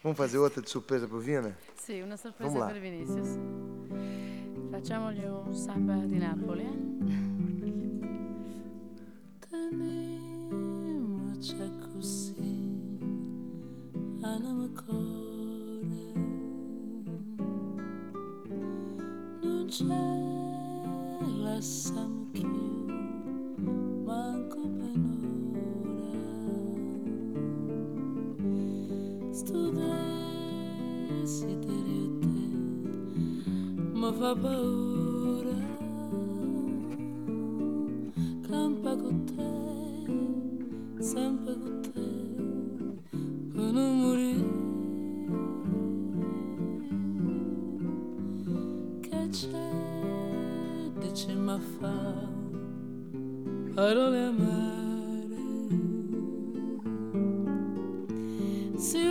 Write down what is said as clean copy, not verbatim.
Vamos fazer outra de surpresa pro Vina? Sì, una sorpresa Vamos lá. per Vinicius. Facciamogli un samba di Napoli, Tenemos così anima core, non c'è lasciamo più manco per ora. Sto desiderio te mi fa paura, campa con te, sempre con te, per non morire. Che c'è, dice ma fa parole a me.